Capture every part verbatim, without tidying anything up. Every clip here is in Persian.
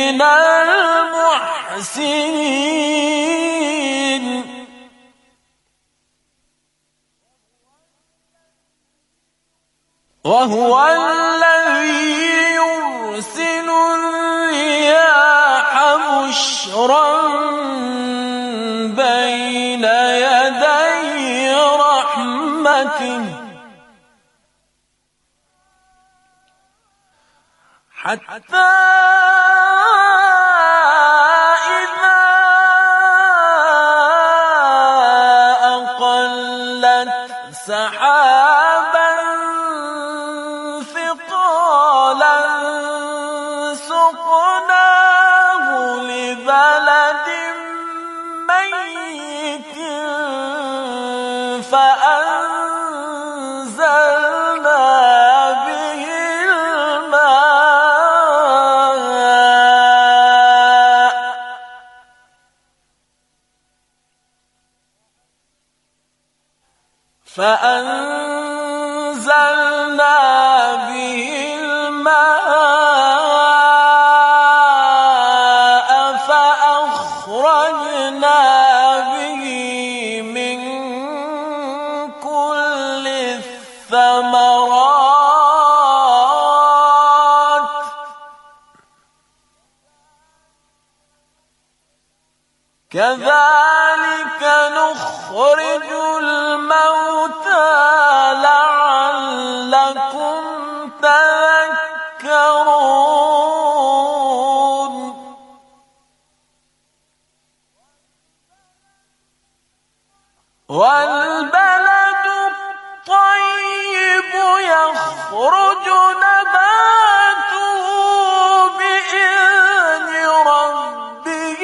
من المحسنين وهو الذي يرسل الرياح بشرا بين يدي رحمته حتى إذا أقلت سحابا ثقالا سقناه لبلد ميت فأنزلنا به الماء فأنزلنا به الماء فأخرجنا به من كل الثمرات كذلك نخرج الموتى لعلكم تذكرون والبلد الطيب يخرج نباته بإذن ربه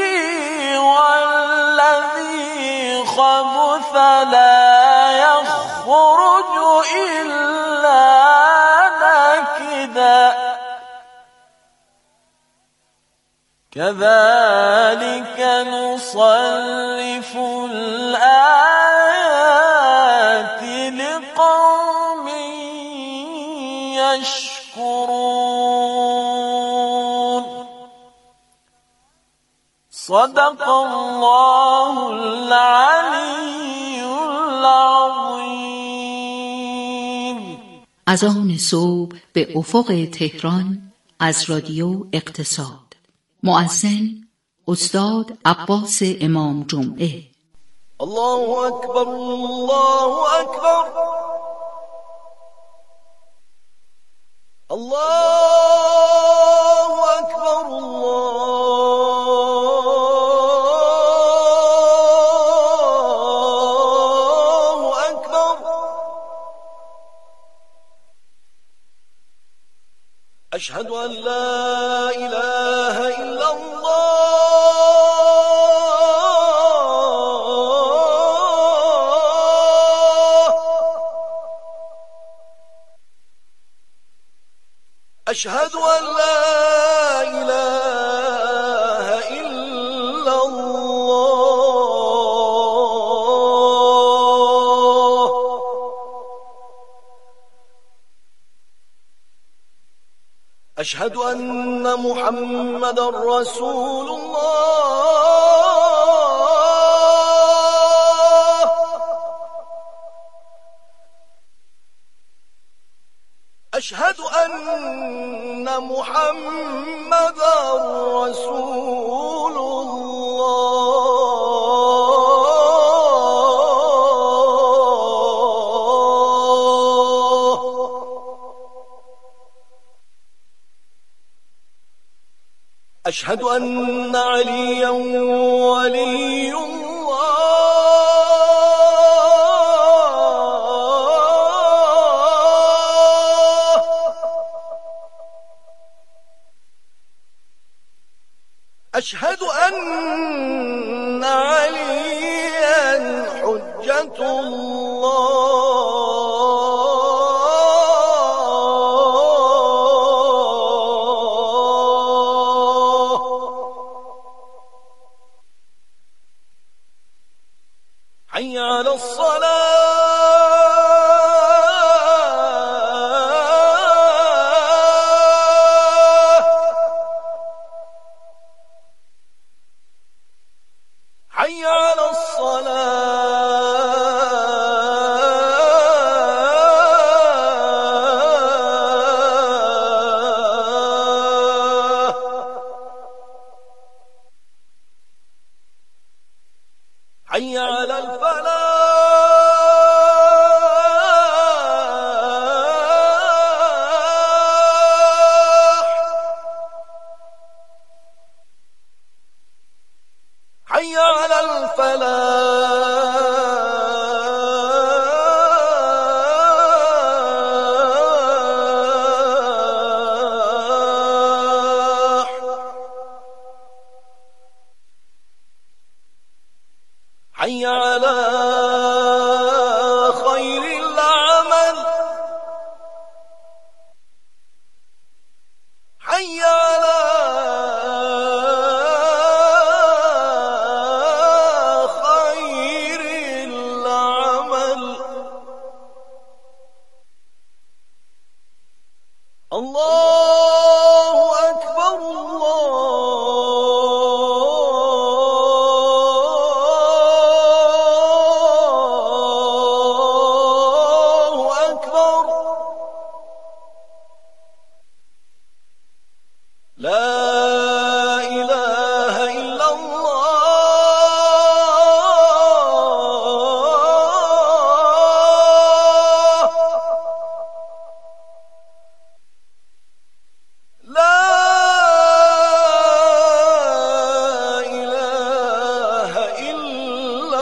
والذي خبث لا يخرج إلا نكدا كذلك نصرف الآيات لقوم يشكرون صدق الله العلی العظیم. اذان صبح به افق تهران از رادیو اقتصاد. مؤذن استاد عباس امام جمعه. الله اکبر الله اکبر الله اکبر الله اکبر اشهد ان لا اله الا الله أشهد أن لا إله إلا الله أشهد أن محمد رسول الله أشهد أن محمد رسول الله أشهد أن عليا ولي أشهد أن عليا حجة الله حي على الصلاة حي على الفلاح حي على خير العمل حي على خير العمل الله أكبر الله أكبر لا إله إلا الله لا إله إلا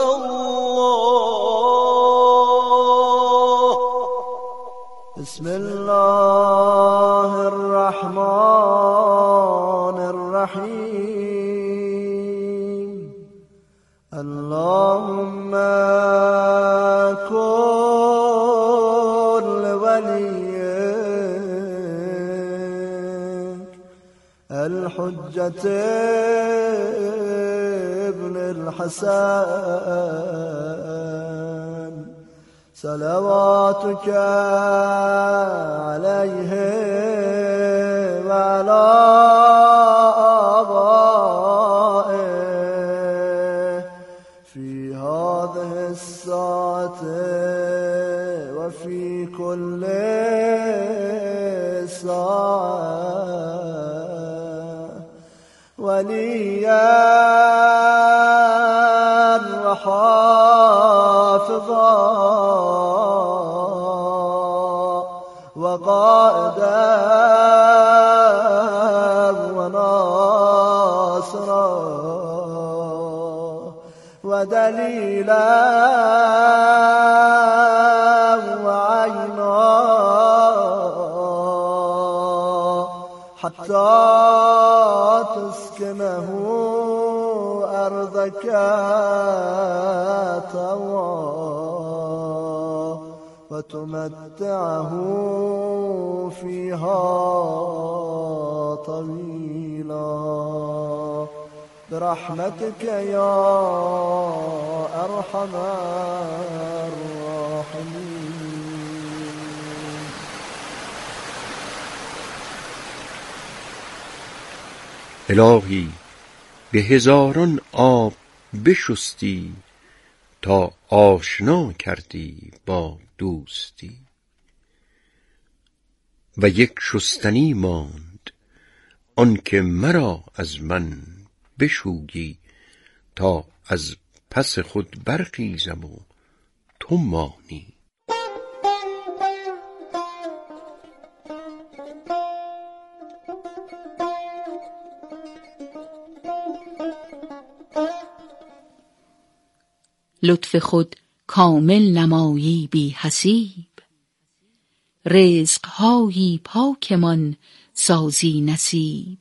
الله بسم الله الرحمن الرحيم اللهم كن لوليك الحجة ابن الحسن صلواتك عليه وعلى آبائه في هذه الساعة وفي كل ساعة وليا وحافظا وقائدا وناصرا ودليلا وعينا حتى تسكنه أرضك طوعا وتمتعه فيها طويلا برحمتك يا أرحم الراحمين. الهی به هزاران آب بشستی تا آشنا کردی با دوستی و یک شستنی ماند آنکه مرا از من بشویی تا از پس خود برخیزم و تو مانی. لطف خود کامل نمایی بی حسیب، رزقهایی پاکمان سازی نصیب.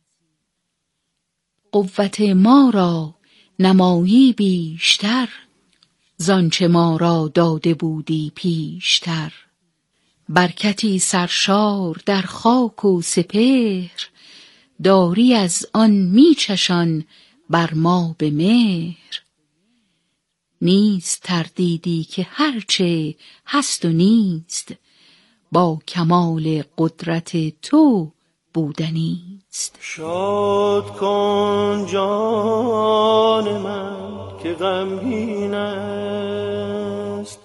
قوت ما را نمایی بیشتر، زانچه ما را داده بودی پیشتر. برکتی سرشار در خاک و سپهر، داری از آن میچشان بر ما به مهر. نیست تردیدی که هرچه هست و نیست، با کمال قدرت تو بودنیست. شاد کن جان من که غمگین است،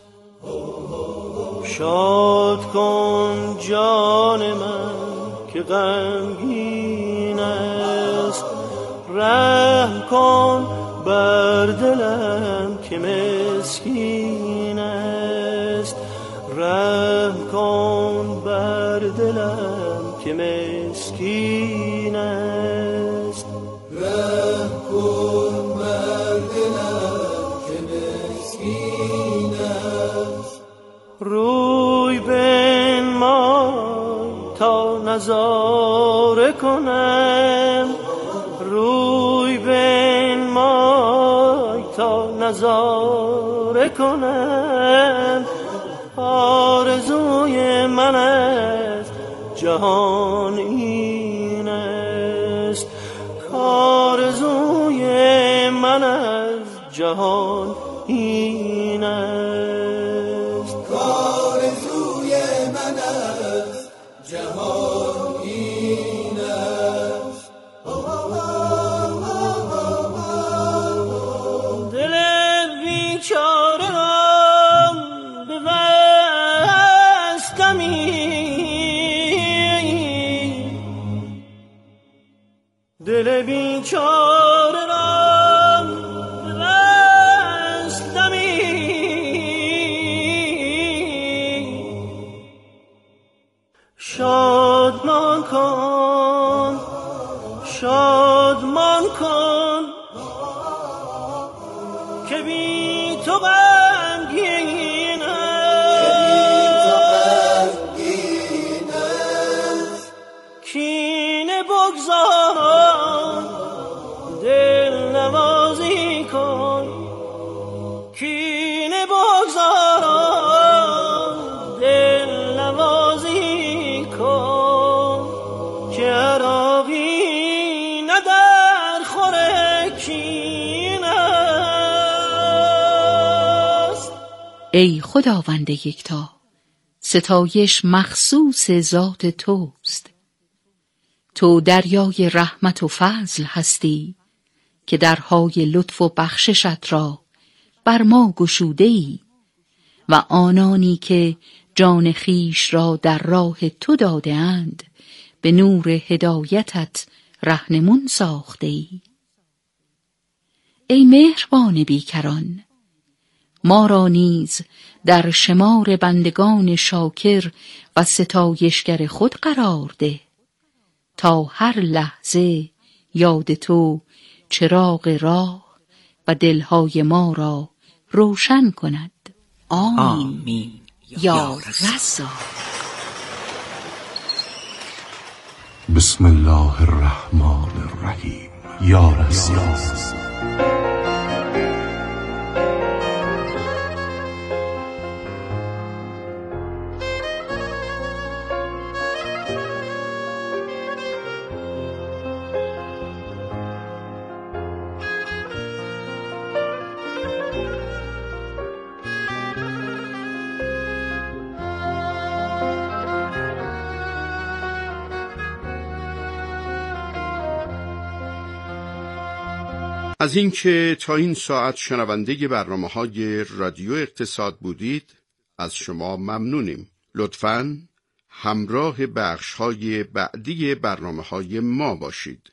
شاد کن جان من که غمگین است. رحم کن بر دلم که که مسکین است، رحم کن بر دلم که مسکین است، رحم کن بر دلم که مسکین است. روی بنمای تا نظاره کنم، روی بنمای تا نظاره کنم، آرزوی من از جهان این است، آرزوی من از جهان این است، آرزوی من از جهان این است. دل بیچاره را ببستمی، دل بیچاره را ببستمی، شادمان کن شادمان کن که بی تو غمگین است، کینه بگذار دل نوازی کن، کینه بگذار دل نوازی کن، که عراقی نه در خور کین است. ای خداوند یکتا، ستایش مخصوص ذات توست. تو دریای رحمت و فضل هستی که درهای لطف و بخششت را بر ما گشوده ای و آنانی که جان خیش را در راه تو داده اند به نور هدایتت رهنمون ساخته ای. ای مهربان بیکران، ما را نیز در شمار بندگان شاکر و ستایشگر خود قرار ده تا هر لحظه یاد تو چراغ راه و دلهای ما را روشن کند. آمین, آمین. یا رزاق. بسم الله الرحمن الرحیم. یا رزاق. از اینکه تا این ساعت شنونده برنامه‌های رادیو اقتصاد بودید از شما ممنونیم. لطفاً همراه بخش‌های بعدی برنامه‌های ما باشید.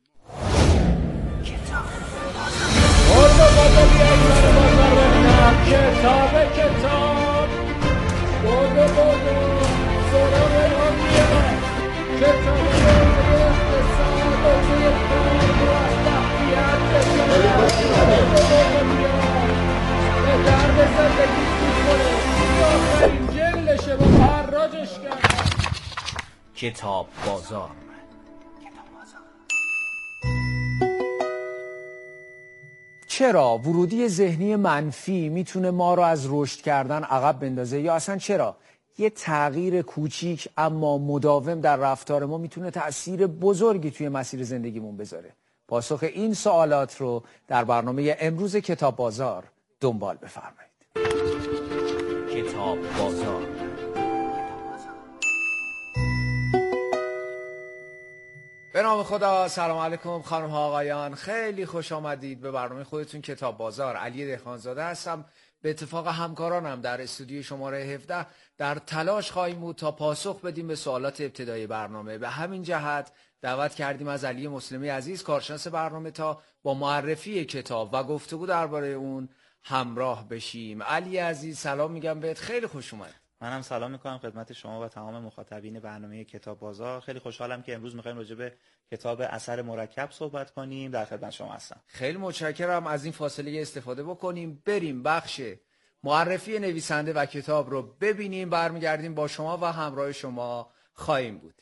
کتاب کتاب بودو بودو سراغ آمیه کتاب اقتصاد و توی کار و تحقیت به درد زندگی میکنه آخرین جلشه با حراجش کرد. کتاب بازار. چرا ورودی ذهنی منفی میتونه ما رو از رشد کردن عقب بندازه، یا اصلا چرا یه تغییر کوچیک اما مداوم در رفتار ما میتونه تأثیر بزرگی توی مسیر زندگیمون بذاره؟ پاسخ این سوالات رو در برنامه امروز کتاب بازار دنبال بفرمایید. کتاب بازار. به نام خدا. سلام علیکم خانم ها آقایان، خیلی خوش آمدید به برنامه خودتون کتاب بازار. علی دهقانزاده هستم. به اتفاق همکارانم در استودیو شماره هفده در تلاش خواهیم بود تا پاسخ بدیم به سوالات ابتدایی برنامه. به همین جهت دعوت کردیم از علی مسلمی عزیز کارشناس برنامه تا با معرفی کتاب و گفتگو درباره اون همراه بشیم. علی عزیز سلام میگم بهت، خیلی خوش اومد. منم سلام میکنم خدمت شما و تمام مخاطبین برنامه کتاب بازار. خیلی خوشحالم که امروز میخوایم راجع به کتاب اثر مرکب صحبت کنیم. در خدمت شما هستم. خیلی متشکرم. از این فاصله استفاده بکنیم، بریم بخش معرفی نویسنده و کتاب رو ببینیم، برمیگردیم با شما و همراه شما خواهیم بود.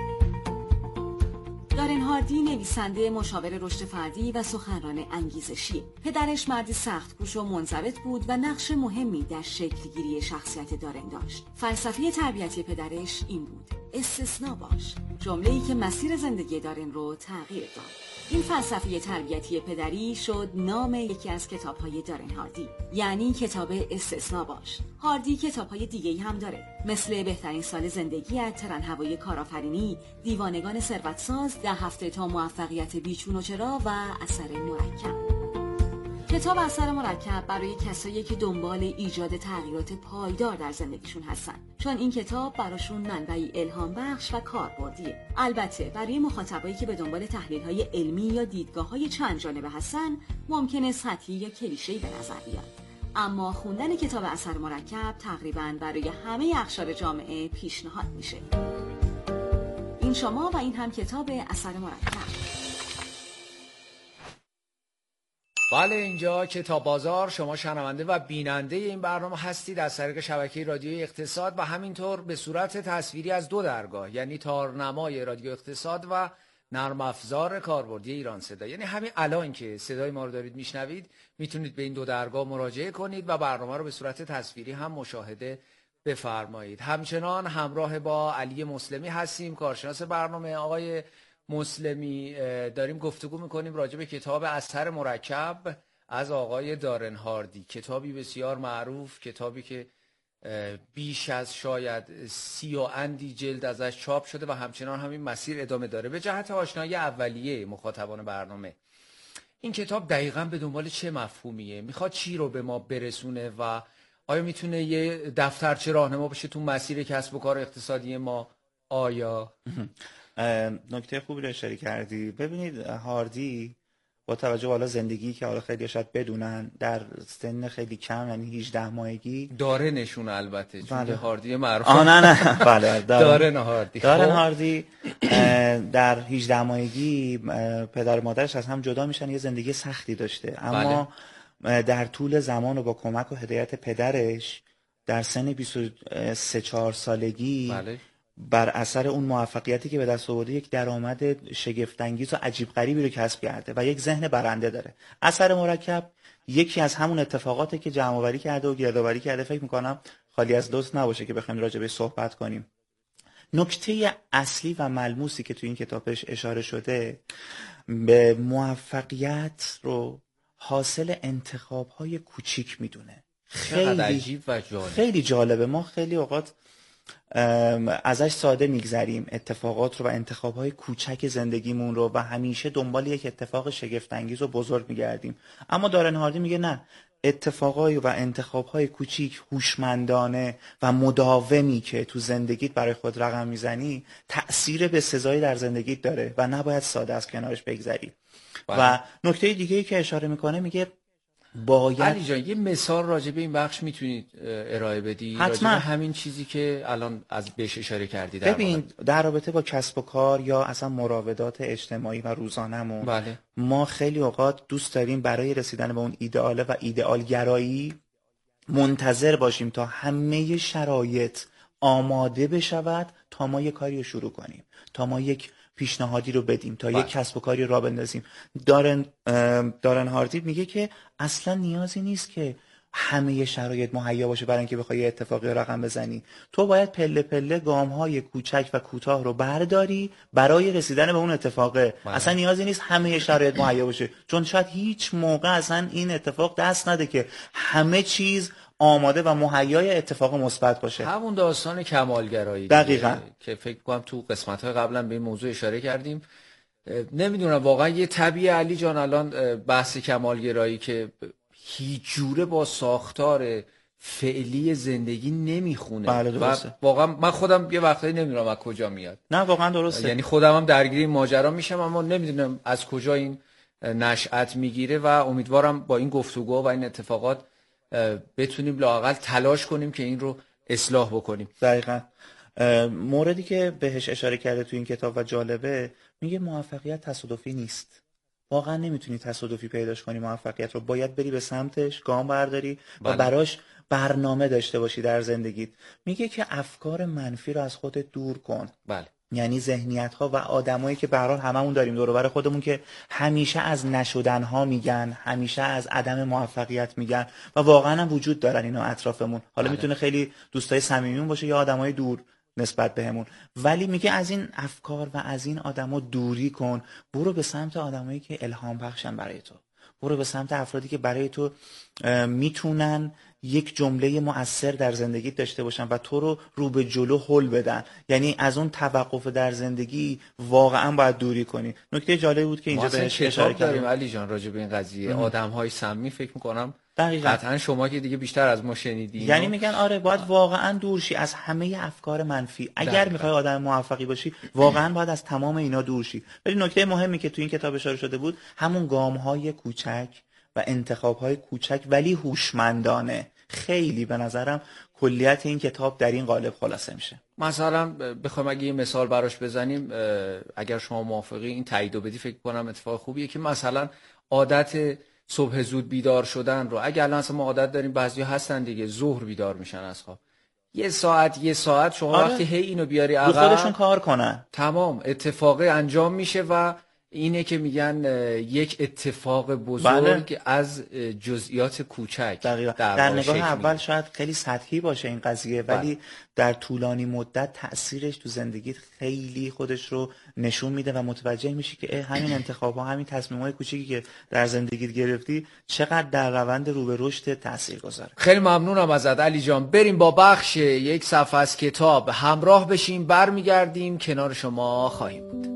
دارن هاردی نویسنده مشاور رشد فردی و سخنران انگیزشی. پدرش مردی سخت‌کوش و منضبط بود و نقش مهمی در شکلگیری شخصیت دارن داشت. فلسفه تربیتی پدرش این بود: استثنا باش، جمله‌ای که مسیر زندگی دارن رو تغییر داد. این فلسفه تربیتی پدری شد نام یکی از کتاب‌های دارن هاردی، یعنی کتاب استثنا باش. هاردی کتاب‌های دیگه‌ای هم داره، مثل بهترین سال زندگیت، ترن هوای کارآفرینی، دیوانگان ثروتساز، ده هفته تا موفقیت بیچون و چرا و اثر مرکب. کتاب اثر مرکب برای کسایی که دنبال ایجاد تغییرات پایدار در زندگیشون هستن، چون این کتاب براشون منبعی الهام بخش و کاربردیه. البته برای مخاطبایی که به دنبال تحلیل‌های علمی یا دیدگاه‌های چند جانبه هستن، ممکنه سطحی یا کلیشه‌ای به نظر بیاد. اما خوندن کتاب اثر مرکب تقریباً برای همه اقشار جامعه پیشنهاد میشه. این شما و این هم کتاب اثر مرکب. بله، اینجا کتاب بازار. شما شنونده و بیننده این برنامه هستید از طریق شبکه رادیوی اقتصاد و همینطور به صورت تصویری از دو درگاه، یعنی تارنمای رادیو اقتصاد و نرم افزار کاربردی ایران صدا. یعنی همین الان که صدای ما رو دارید میشنوید، میتونید به این دو درگاه مراجعه کنید و برنامه رو به صورت تصویری هم مشاهده بفرمایید. همچنان همراه با علی مسلمی هستیم، کارشناس برنامه. آقای مسلمی، داریم گفتگو میکنیم راجع به کتاب اثر مرکب از آقای دارن هاردی، کتابی بسیار معروف، کتابی که بیش از شاید سی و اندی جلد ازش چاپ شده و همچنان همین مسیر ادامه داره. به جهت آشنایی اولیه مخاطبان برنامه، این کتاب دقیقاً به دنبال چه مفهومیه؟ میخواد چی رو به ما برسونه و آیا میتونه یه دفترچه راهنما باشه تو مسیر کسب و کار اقتصادی ما؟ آیا نکته خوبی رو اشاره کردی. ببینید، هاردی با توجه به حالا زندگی که حالا خیلی شاید بدونن، در سن خیلی کم، یعنی هجده ماهگی داره نشون، البته چون بله. هاردی معروف. آه نه نه بله دارن هاردی دارن هاردی در هجده ماهگی پدر و مادرش از هم جدا میشن. یه زندگی سختی داشته، اما بله. در طول زمان و با کمک و هدایت پدرش در سن بیست و سه چهار سالگی بله. بر اثر اون موفقیتی که به دست آورده، یک درآمد شگفت انگیز و عجیب غریبی رو کسب کرده و یک ذهن برنده داره. اثر مرکب یکی از همون اتفاقاتی که جمع آوری کرده و گردآوری کرده. فکر می‌کنم خالی از لطف نباشه که بخوایم راجع بهش صحبت کنیم. نکته اصلی و ملموسی که تو این کتابش اشاره شده، به موفقیت رو حاصل انتخاب‌های کوچیک میدونه. خیلی عجیب و جالب. خیلی جالبه. ما خیلی اوقات ازش ساده میگذریم اتفاقات رو و انتخاب‌های کوچک زندگیمون رو و همیشه دنبال یک اتفاق شگفت انگیز و بزرگ میگردیم. اما دارن هاردی میگه نه، اتفاقای و انتخاب‌های کوچیک، هوشمندانه و مداومی که تو زندگیت برای خود رقم میزنی، تأثیر بسزایی در زندگیت داره و نباید ساده از کنارش بگذری. و نکته دیگه‌ای که اشاره میکنه، میگه باید علی جان یه مثال راجع به این بخش میتونید ارائه بدی؟ حتما. راجع به همین چیزی که الان از بهش اشاره کردی. در ببین، در رابطه با کسب و کار یا اصلا مراودات اجتماعی و روزانه‌مون، بله. ما خیلی اوقات دوست داریم برای رسیدن به اون ایدئاله و ایدئال گرایی منتظر باشیم تا همه شرایط آماده بشود تا ما یک کاری رو شروع کنیم، تا ما یک پیشنهادی رو بدیم، تا یک کسب و کاری را بندازیم. دارن دارن هاردی میگه که اصلا نیازی نیست که همه شرایط مهیا باشه برای اینکه بخوای اتفاقی رقم بزنی. تو باید پله پله گام‌های کوچک و کوتاه رو برداری برای رسیدن به اون اتفاقه. بله. اصلا نیازی نیست همه شرایط مهیا باشه، چون شاید هیچ موقع اصلا این اتفاق دست نده که همه چیز آماده و مهیای اتفاق مثبت باشه. همون داستان کمالگرایی دقیقاً که فکر کنم تو قسمت‌های قبلا به این موضوع اشاره کردیم. نمیدونم واقعا یه طبیعه علی جان الان بحث کمالگرایی که هیچ جوره با ساختار فعلی زندگی نمیخونه. بله درسته. واقعا من خودم یه وقتایی نمیدونم از کجا میاد. نه واقعا درسته. یعنی خودم هم درگیر این ماجرا میشم اما نمیدونم از کجا این نشأت میگیره و امیدوارم با این گفتگو و این اتفاقات بتونیم لااقل تلاش کنیم که این رو اصلاح بکنیم. دقیقاً. موردی که بهش اشاره کرده تو این کتاب و جالبه، میگه موفقیت تصادفی نیست. واقعا نمیتونی تصادفی پیداش کنی موفقیت رو، باید بری به سمتش، گام برداری و بله. براش برنامه داشته باشی در زندگیت. میگه که افکار منفی رو از خودت دور کن. بله. یعنی ذهنیت ها و آدمایی که به هر حال هممون داریم دور و بر خودمون که همیشه از نشدن ها میگن، همیشه از عدم موفقیت میگن و واقعا هم وجود دارن اینا اطرافمون. حالا بله. میتونه خیلی دوستای صمیمیمون باشه یا آدمای دور نسبت بهمون، ولی میگه از این افکار و از این آدما دوری کن، برو به سمت آدمایی که الهام بخشن برای تو، برو به سمت افرادی که برای تو میتونن یک جمله مؤثر در زندگیت داشته باشن و تو رو رو به جلو هل بدن. یعنی از اون توقف در زندگی واقعا باید دوری کنی. نکته جالبی بود که اینجا بهش اشاره کردیم علی جان راجع به این قضیه آدم‌های سمی، فکر می‌کنم دقیقاً قطعا شما که دیگه بیشتر از ما شنیدین. یعنی میگن آره باید واقعا دور شی از همه افکار منفی. اگر میخوای آدم موفقی باشی واقعا باید از تمام اینا دور شی. ولی نکته مهمی که تو این کتاب اشاره شده بود همون گام‌های کوچک و انتخاب‌های کوچک ولی هوشمندانه. خیلی به نظرم کلیت این کتاب در این قالب خلاصه میشه. مثلا بخوایم اگه یه مثال براش بزنیم، اگر شما موافقی این تاییدو بدی، فکر کنم اتفاق خوبیه که مثلا عادت صبح زود بیدار شدن رو، اگر الان ما عادت داریم، بعضیا هستن دیگه ظهر بیدار میشن از خواب، یه ساعت یه ساعت شما آره. وقتی هی اینو بیاری عقب، رو خودشون کار کنن، تمام اتفاقی انجام میشه و اینه که میگن یک اتفاق بزرگ بله. از جزئیات کوچک در, در نگاه اول میگه. شاید خیلی سطحی باشه این قضیه، ولی بله. در طولانی مدت تأثیرش تو زندگیت خیلی خودش رو نشون میده و متوجه میشی که همین انتخاب‌ها، همین تصمیم‌های کوچیکی که در زندگیت گرفتی چقدر در روند رو به رشد تأثیر گذاره. خیلی ممنونم ازت علی جان. بریم با بخش یک صفحه از کتاب همراه بشیم، برمیگردیم کنار شما خواهیم بود.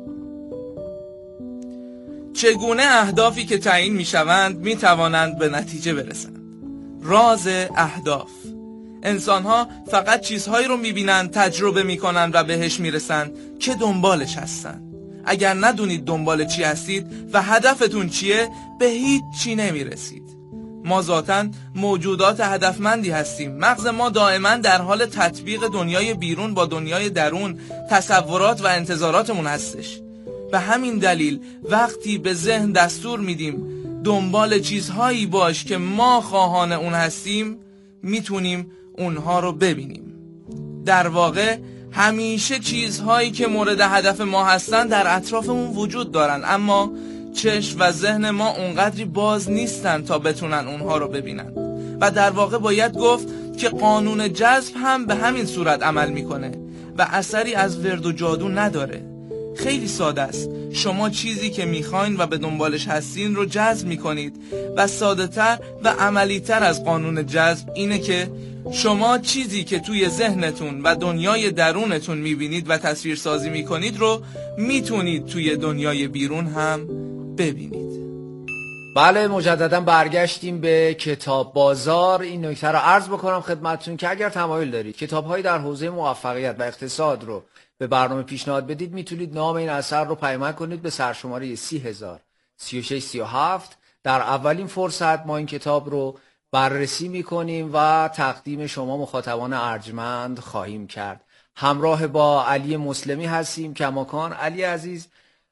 چگونه اهدافی که تعیین میشوند میتوانند به نتیجه برسند؟ راز اهداف. انسانها فقط چیزهایی رو میبینند، تجربه میکنند و بهش میرسند که دنبالش هستند. اگر ندونید دنبال چی هستید و هدفتون چیه، به هیچ چی نمیرسید. ما ذاتاً موجودات هدفمندی هستیم. مغز ما دائما در حال تطبیق دنیای بیرون با دنیای درون، تصورات و انتظاراتمون هستش. به همین دلیل وقتی به ذهن دستور میدیم دنبال چیزهایی باش که ما خواهان اون هستیم، میتونیم اونها رو ببینیم. در واقع همیشه چیزهایی که مورد هدف ما هستن در اطرافمون وجود دارن، اما چشم و ذهن ما اونقدری باز نیستن تا بتونن اونها رو ببینن. و در واقع باید گفت که قانون جذب هم به همین صورت عمل میکنه و اثری از ورد و جادو نداره. خیلی ساده است. شما چیزی که میخواین و به دنبالش هستین رو جذب میکنید و ساده تر و عملی تر از قانون جذب اینه که شما چیزی که توی ذهنتون و دنیای درونتون میبینید و تصویر سازی میکنید رو میتونید توی دنیای بیرون هم ببینید. بله، مجددا برگشتیم به کتاب بازار. این نکته رو عرض بکنم خدمتتون که اگر تمایل دارید کتاب‌هایی در حوزه موفقیت و اقتصاد رو به برنامه پیشنهاد بدید، میتونید نام این اثر رو پیمک کنید به سرشماره سی هزار سی و شش سی و هفت. در اولین فرصت ما این کتاب رو بررسی میکنیم و تقدیم شما مخاطبان ارجمند خواهیم کرد. همراه با علی مسلمی هستیم. کماکان علی عزیز،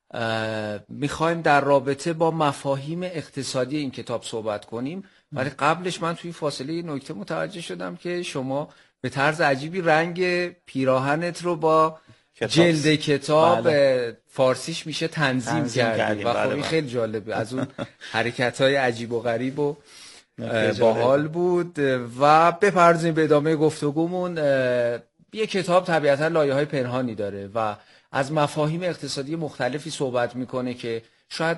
میخوایم در رابطه با مفاهیم اقتصادی این کتاب صحبت کنیم، ولی قبلش من توی فاصله نکته متوجه شدم که شما به طرز عجیبی رنگ پیراهنت رو با جلد کتاب بله. فارسیش میشه تنظیم, تنظیم کردی و خب این خیلی جالبه. از اون حرکت‌های عجیب و غریب و باحال بود. و بپردازیم به ادامه گفتگومون. یه کتاب طبیعتا لایه‌های پنهانی داره و از مفاهیم اقتصادی مختلفی صحبت میکنه که شاید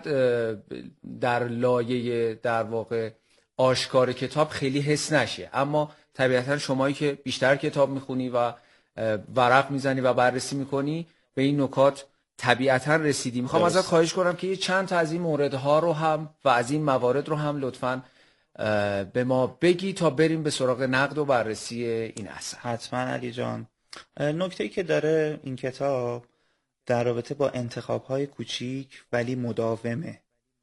در لایه در واقع آشکار کتاب خیلی حس نشه، اما طبیعتا شمایی که بیشتر کتاب میخونی و ورق میزنی و بررسی میکنی به این نکات طبیعتا رسیدی. میخوام ازت خواهش کنم که یه چند تا از این موردها رو هم و از این موارد رو هم لطفاً به ما بگی تا بریم به سراغ نقد و بررسی این اثر. حتما علی جان. نکته‌ای که داره این کتاب در رابطه با انتخاب‌های کوچیک ولی مداومه.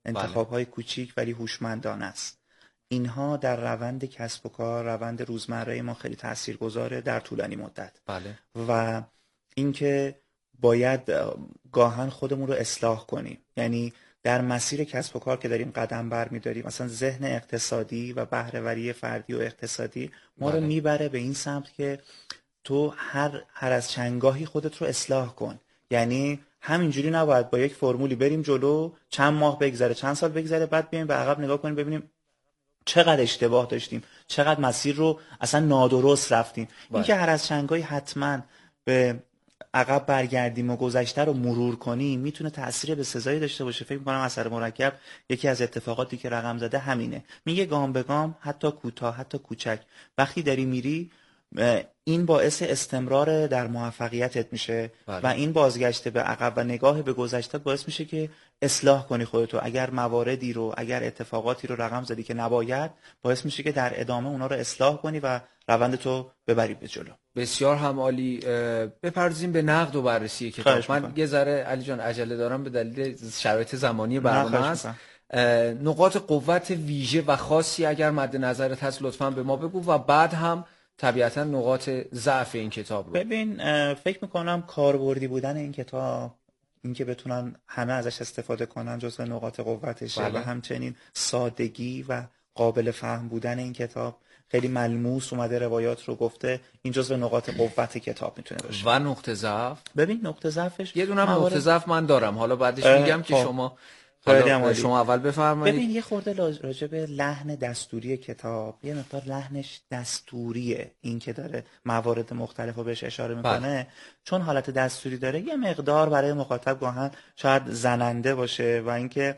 انتخاب‌های کوچیک ولی هوشمندانه است. اینها در روند کسب و کار، روند روزمره ما خیلی تاثیرگذاره در طولانی مدت. بله. و اینکه باید گاهن خودمون رو اصلاح کنیم، یعنی در مسیر کسب و کار که داریم قدم برمی‌داریم، مثلا ذهن اقتصادی و بهره‌وری فردی و اقتصادی ما بله. رو میبره به این سمت که تو هر هر از چندگاهی خودت رو اصلاح کن. یعنی همینجوری نباید با یک فرمولی بریم جلو، چند ماه بگذره، چند سال بگذره، بعد بیایم به عقب نگاه کنیم ببینیم چقدر اشتباه داشتیم، چقدر مسیر رو اصلا نادرست رفتیم. این که هر از چندگاهی حتما به عقب برگردیم و گذشته رو مرور کنیم میتونه تأثیر به سزایی داشته باشه. فکر می‌کنم اثر مرکب یکی از اتفاقاتی که رقم زده همینه. میگه گام به گام، حتی کوتاه، حتی کوچک، وقتی داری میری این باعث استمرار در موفقیتت میشه. بله. و این بازگشت به عقب و نگاه به گذشته باعث میشه که اصلاح کنی خودتو. اگر مواردی رو، اگر اتفاقاتی رو رقم زدی که نباید، باعث میشه که در ادامه اونا رو اصلاح کنی و روندتو ببری به جلو. بسیار هم عالی. بپردازیم به نقد و بررسی کتاب. من یه ذره علی جان عجله دارم به دلیل شرایط زمانی برنامه است. نقاط قوت ویژه و خاصی اگر مد نظرت هست لطفاً به ما بگو و بعد هم طبیعتا نقاط ضعف این کتاب رو. ببین فکر میکنم کاربردی بودن این کتاب، اینکه بتونن همه ازش استفاده کنن جزو نقاط قوتشه. بله. و همچنین سادگی و قابل فهم بودن این کتاب، خیلی ملموس اومده روایات رو گفته، این جزو نقاط قوت کتاب میتونه باشه. و نقطه ضعف، ببین نقطه ضعفش یه دونه نقطه ضعف من دارم، حالا بعدش میگم که شما حالا شما اول بفرمایید. ببین یه خورده راجع به لحن دستوری کتاب، یه مقدار لحنش دستوریه، این که داره موارد مختلف رو بهش اشاره میکنه. بله. چون حالت دستوری داره یه مقدار برای مخاطب گاهن شاید زننده باشه و اینکه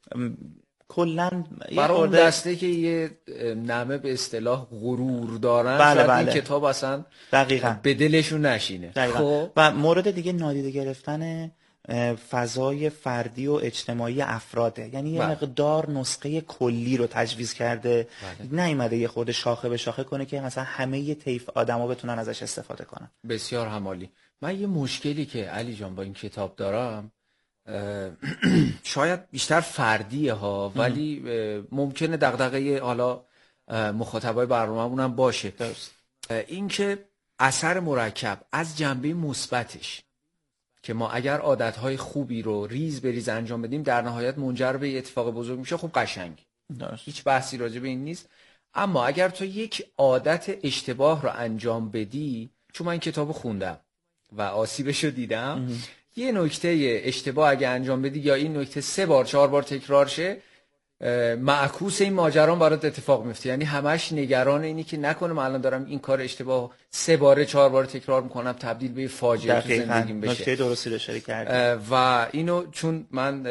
کلاً برای اون دسته که یه نمه به اصطلاح غرور دارن، بله شاید بله. این کتاب اصلا دقیقاً به دلشون نشینه. خب و مورد دیگه نادیده گرفتن فضای فردی و اجتماعی افراده، یعنی یه مقدار نسخه کلی رو تجویز کرده. بله. نیومده یه خورده شاخه به شاخه کنه که مثلا همه ی طیف آدما بتونن ازش استفاده کنن. بسیار همالی. من یه مشکلی که علی جان با این کتاب دارم شاید بیشتر فردیه ها، ولی ممکنه دغدغه حالا مخاطبای برنامه‌مون هم باشه. درست. این که اثر مرکب از جنبه مثبتش که ما اگر عادتهای خوبی رو ریز به ریز انجام بدیم در نهایت منجر به اتفاق بزرگ میشه. خب قشنگ، هیچ بحثی راجع به این نیست. اما اگر تو یک عادت اشتباه رو انجام بدی، چون من این کتابو خوندم و آسیبش رو دیدم، یه نکته اشتباه اگه انجام بدی یا این نکته سه بار چهار بار تکرار شه، معکوس این ماجرا برات اتفاق میفته. یعنی همش نگران اینی که نکنه من الان دارم این کار اشتباه سه بار چهار بار تکرار میکنم تبدیل به فاجعه تو زندگیم بشه. نکته درستی رو اشاره کردی. و اینو چون من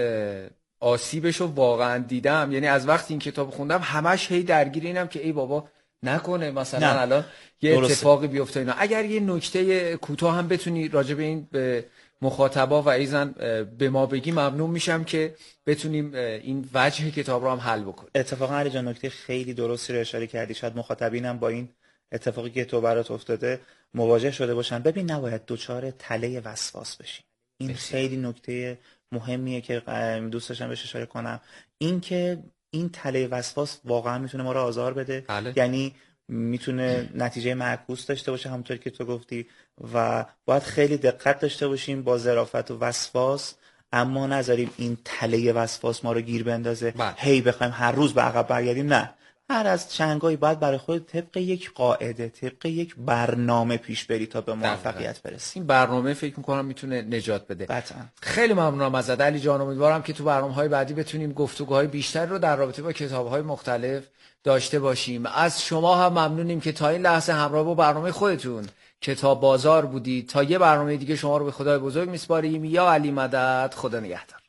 آسیبشو واقعا دیدم، یعنی از وقتی این کتاب خوندم همش هی درگیر اینم که ای بابا نکنه مثلا نه. الان یه درسته. اتفاقی بیفته اینا. اگر یه نکته کوتاه هم بتونی راجع به این به مخاطبا و ایزن به ما بگی ممنون میشم که بتونیم این وجه کتاب رو هم حل بکنیم. اتفاقا علی جان نکته خیلی درستی رو اشاره کردی. شاید مخاطبینم با این اتفاقی که تو برات افتاده مواجه شده باشن. ببین نباید دوچار تله وسواس بشین. این بسید. خیلی نکته مهمیه که دوست داشتم بهش اشاره کنم. این که این تله وسواس واقعا میتونه ما رو آزار بده. بله. یعنی میتونه نتیجه معکوس داشته باشه همونطور که تو گفتی و باید خیلی دقت داشته باشیم با ظرافت و وسواس، اما نذاریم این تله وسواس ما رو گیر بندازه. هی بخوایم هر روز به عقب برگردیم. نه، هر از چنگایی باید برای خود طبق یک قاعده، طبق یک برنامه پیش بری تا به موفقیت برسی. این برنامه فکر میکنم میتونه نجات بده. قطعا. خیلی ممنونم ازت علی جان. امیدوارم که تو برنامه‌های بعدی بتونیم گفتگوهای بیشتر رو در رابطه با کتاب‌های مختلف داشته باشیم. از شما هم ممنونیم که تا این لحظه همراه با برنامه خودتون کتاب بازار بودید. تا یه برنامه دیگه شما رو به خدای بزرگ میسپاریم. یا علی مدد. خدا نگهدار.